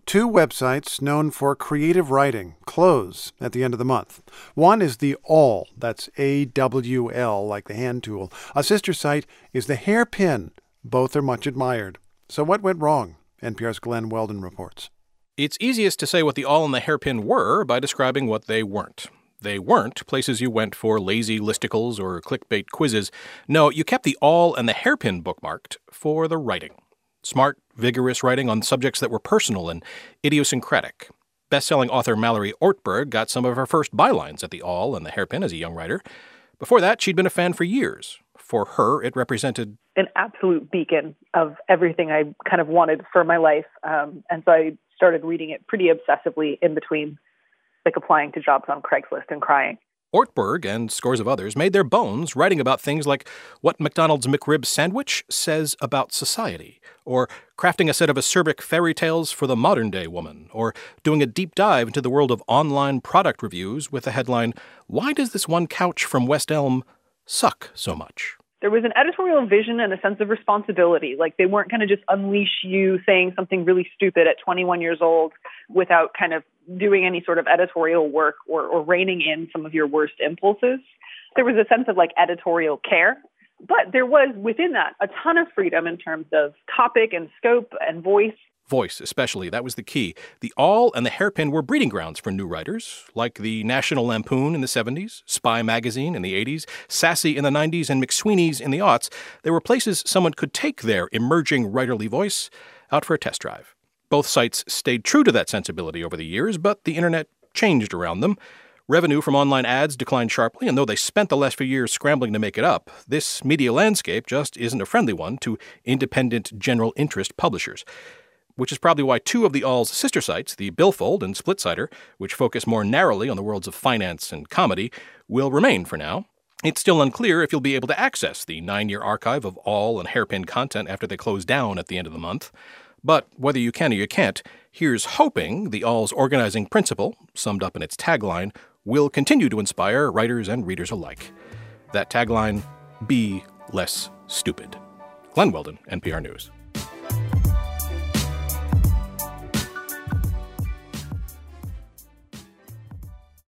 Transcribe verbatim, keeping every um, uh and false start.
Two websites known for creative writing close at the end of the month. One is the Awl, that's A W L, like the hand tool. A sister site is the Hairpin. Both are much admired. So what went wrong? N P R's Glenn Weldon reports. It's easiest to say what the Awl and the Hairpin were by describing what they weren't. They weren't places you went for lazy listicles or clickbait quizzes. No, you kept the Awl and the Hairpin bookmarked for the writing. Smart, vigorous writing on subjects that were personal and idiosyncratic. Best-selling author Mallory Ortberg got some of her first bylines at the Awl and the Hairpin as a young writer. Before that, she'd been a fan for years. For her, it represented an absolute beacon of everything I kind of wanted for my life. Um, and so I started reading it pretty obsessively in between, like applying to jobs on Craigslist and crying. Ortberg and scores of others made their bones writing about things like what McDonald's McRib sandwich says about society, or crafting a set of acerbic fairy tales for the modern-day woman, or doing a deep dive into the world of online product reviews with the headline, "Why does this one couch from West Elm suck so much?" There was an editorial vision and a sense of responsibility. Like, they weren't going to just unleash you saying something really stupid at twenty-one years old without kind of doing any sort of editorial work or, or reining in some of your worst impulses. There was a sense of, like, editorial care. But there was, within that, a ton of freedom in terms of topic and scope and voice. Voice, especially. That was the key. The Awl and the Hairpin were breeding grounds for new writers, like the National Lampoon in the seventies, Spy Magazine in the eighties, Sassy in the nineties, and McSweeney's in the aughts. They were places someone could take their emerging writerly voice out for a test drive. Both sites stayed true to that sensibility over the years, but the internet changed around them. Revenue from online ads declined sharply, and though they spent the last few years scrambling to make it up, this media landscape just isn't a friendly one to independent general interest publishers. Which is probably why two of the Awl's sister sites, the Billfold and Splitsider, which focus more narrowly on the worlds of finance and comedy, will remain for now. It's still unclear if you'll be able to access the nine-year archive of Awl and Hairpin content after they close down at the end of the month. But whether you can or you can't, here's hoping the Awl's organizing principle, summed up in its tagline, will continue to inspire writers and readers alike. That tagline, be less stupid. Glenn Weldon, N P R News.